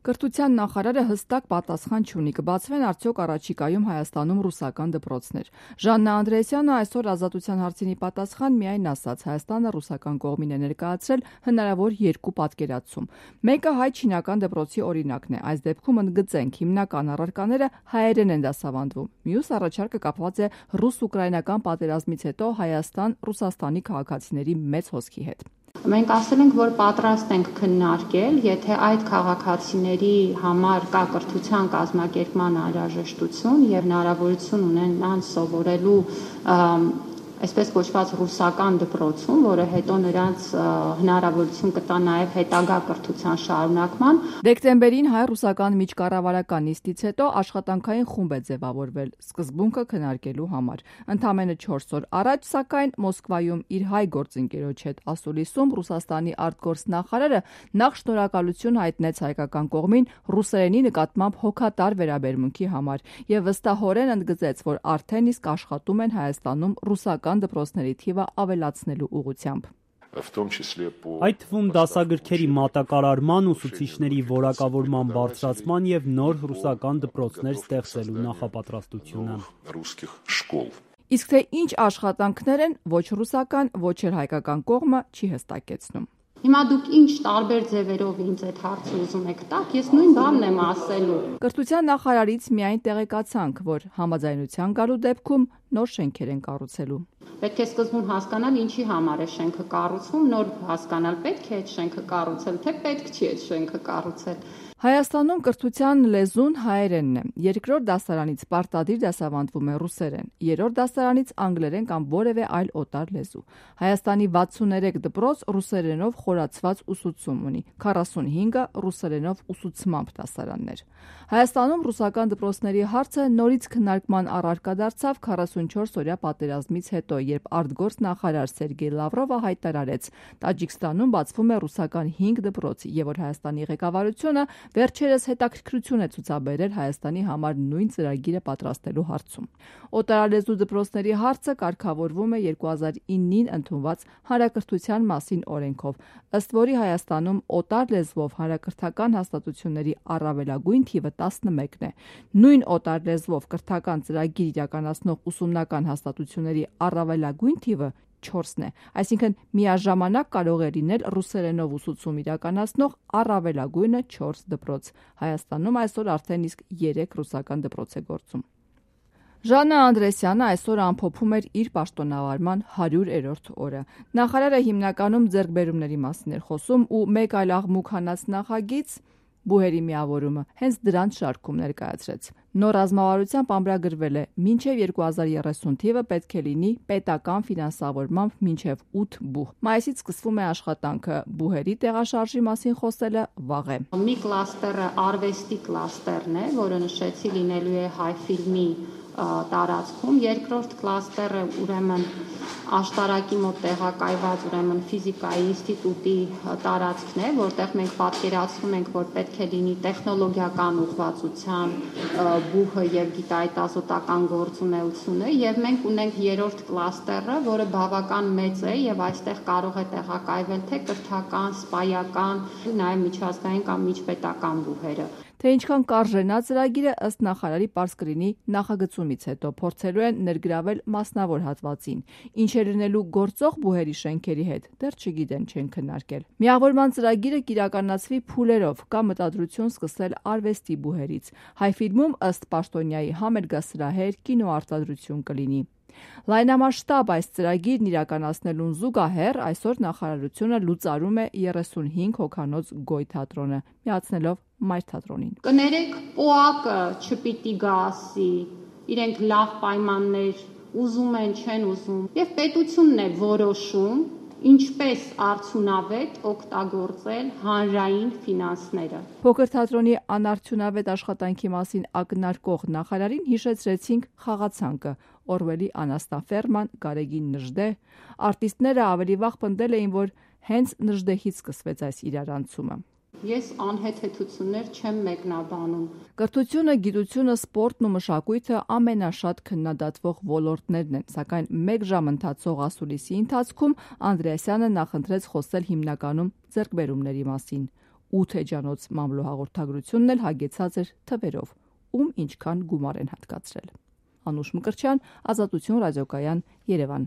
Կրթության նախարարը հստակ պատասխան չունի, կբացվեն արդյոք առաջիկայում Հայաստանում ռուսական դպրոցներ։ Ժաննա Անդրեասյանը այսօր Ազատության հարցինի պատասխան միայն ասաց, Հայաստանը ռուսական կողմին է ներկայացրել հնարավոր երկու պատկերացում։ Մեկը հայ-չինական դպրոցի օրինակն է։ Այս դեպքում ընդգծենք, հիմնական առարկաները հայերեն են դասավանդվում։ Մյուս առաջարկը կապված է ռուս-ուկրաինական պատերազմից հետո Հայաստան-Ռուսաստանի քաղաքացիների մեծ հոսքի հետ։ Մենք ասել ենք, որ պատրաստ ենք քննարկել, եթե այդ քաղաքացիների համար կա կրթության կազմակերպման անհրաժեշտություն եւ հնարավորություն ունեն նրանց սովորելու այսպես կոչված ռուսական դպրոցում, որը հետո նրանց հնարավորություն կտա նաև հետագա կրթության շարունակման։ Դեկտեմբերին հայ-ռուսական միջկառավարական նիստից հետո աշխատանքային խումբ է ձևավորվել սկզբունքը քննարկելու համար։ Ընդամենը 4 օր առաջ, սակայն, Մոսկվայում իր հայ գործընկերոջ հետ ասուլիսում Ռուսաստանի արտգործնախարարը նախ շնորհակալություն հայտնեց հայկական կողմին ռուսերենի նկատմամբ հոգատար վերաբերմունքի համար եւ վստահորեն ընդգծեց, որ արդեն իսկ աշխատում են Հայաստանում ռուսական դպրոցների թիվը ավելացնելու ուղղությամբ։ Այդ թվում դասագրքերի մատակարարման, ուսուցիչների որակավորման բարձրացման եւ նոր ռուսական դպրոցներ ստեղծելու նախապատրաստությունը։ Իսկ թե ինչ աշխատանքներ են, ոչ ռուսական, ոչ էլ հայկական կողմը չի հստակեցնում։ Հիմա դուք ինչ տարբեր ձևերով ինձ այդ հարցը ուզում եք տաք, ես նույն բանն եմ ասելու։ Կրթության նախարարից միայն տեղեկացանք, որ համաձայնության գալու դեպքում նոր շենքեր են կառուցելու։ Պետք է սկզբում հասկանալ ինչի համար է շենքը կառուցվում, նոր հասկանալ պետք է այդ շենքը կառուցել, թե պետք չի այդ շենքը կառուցել։ Հայաստանում կրթության լեզուն հայերենն է։ Երկրորդ դասարանից պարտադիր դասավանդվում է ռուսերեն, երրորդ դասարանից անգլերեն կամ որևէ այլ օտար լեզու։ Հայաստանի 63 դպրոց ռուսերենով խորացված ուսուցում ունի, 45-ը ռուսերենով ուսուցմամբ դասարաններ։ Հայաստանում ռուսական դպրոցների հարցը նորից քննարկման առարկա դարձավ 44-օրյա պատերազմից հետո, երբ արտգործնախարար Սերգեյ Լավրովը հայտարարեց, Տաջիկստանում բացվում է ռուսական 5 դպրոց, եւ որ Հայաստանի ղեկավարությունը վերջերս հետաքրքրություն է ցուցաբերել Հայաստանի համար նույն ծրագիրը պատրաստելու հարցում։ Օտարալեզու դպրոցների հարցը կարգավորվում է 2009-ին ընդունված հանրակրթության մասին օրենքով, ըստ որի Հայաստանում օտար լեզվով հանրակրթական հաստատությունների առավելագույն թիվը 11 է։ Նույն օտար լեզվով կրթական ծրագիր իրականացնող ուսումնական հաստատությունների առավելագույն թիվը 4-ն է, այսինքն միաժամանակ կարող է լինել ռուսերենով ուսուցում իրականացնող առավելագույնը 4 դպրոց։ Հայաստանում այսօր արդեն իսկ 3 ռուսական դպրոց է գործում։ Ժաննա Անդրեասյանը այսօր ամփոփում էր իր պաշտոնավարման 100-րդ օրը։ Նախարարը հիմնականում ձեռքբերումների մասին էր խոսում ու մեկ այլ աղմուկ հանած նախագիծ բուհերի միավորումը հենց դրանց շարքում ներկայացրեց։ Նոր ռազմավարությամբ ամրագրվել է մինչև 2030 թիվը պետք է լինի պետական ֆինանսավորմամբ մինչև 8 բուհ։ Մայիսից սկսվում է աշխատանքը, բուհերի տեղաշարժի մասին խոսելը վաղ է։ Մի կլաստերը արվեստի կլաստերն է, որը նշեցի լինելու է հայ ֆիլմի տարածքում, երկրորդ կլաստերը ուրեմն աշտարակի մոտ տեղակայված ուրեմն ֆիզիկայի ինստիտուտի տարածքն է, որտեղ մենք պատկերացնում ենք, որ պետք է լինի տեխնոլոգիական ուղղվածության բուհը եւ գիտահետազոտական գործունեությունը, եւ մենք ունենք երրորդ կլաստերը, որը բավական մեծ է եւ այստեղ կարող է տեղակայվել թե կրթական, սպայական, նաեւ միջազգային կամ միջպետական բուհերը։ Թե ինչքան կարժենա ծրագիրը ըստ նախարարի պարզ կլինի նախագծումից հետո փորձելու են ներգրավել մասնավոր հատվածին։ Ինչ է լինելու գործող բուհերի շենքերի հետ, դեռ չգիտեն, չեն քննարկել։ Միավորման ծրագիրը կիրականացվի փուլերով, կա մտադրություն սկսել արվեստի բուհերից։ Հայ ֆիլմում ըստ պաշտոնյայի համերգասրահեր, կինոարտադրություն կլինի։ Լայնամասշտաբ այս ծրագիրն իրականացնելուն զուգահեռ այսօր նախարարությունը լուծարում է 35 հոգանոց Գոյ թատրոնը, միացնելով Մայր թատրոնին։ Կներեք, ՊՕԱԿ-ը չպիտի գա ասի, իրենք լավ պայմաններ ուզում են, չեն ուզում, եւ պետությունն է որոշում ինչպես արդյունավետ օգտագործել հանրային ֆինանսները։ Փոքր թատրոնի անարդյունավետ աշխատանքի մասին ակնարկող նախարարին հիշեցրեցինք խաղացանկը, Օրվելի Անաստաֆերման, Գարեգին Նժդե։ Արտիստները ավելի վաղ պնդել էին, որ հենց Նժդեհից սկսվեց այս իրարանցումը։ Ես անհեթեթություններ չեմ մեկնաբանում։ Կրթությունը, գիտությունը, սպորտն ու մշակույթը ամենաշատ քննադատվող ոլորտներն են, սակայն 1 ժամ ընթացող ասուլիսի ընթացքում Անդրեասյանը նախընտրեց խոսել հիմնականում ձեռքբերումների մասին։ 8 էջանոց մամլո հաղորդագրությունն էլ հագեցած էր թվերով, ում ինչքան գումար են հատկացրել։ Անուշ Մկրտչյան, Ազատություն ռադիոկայան, Երևան։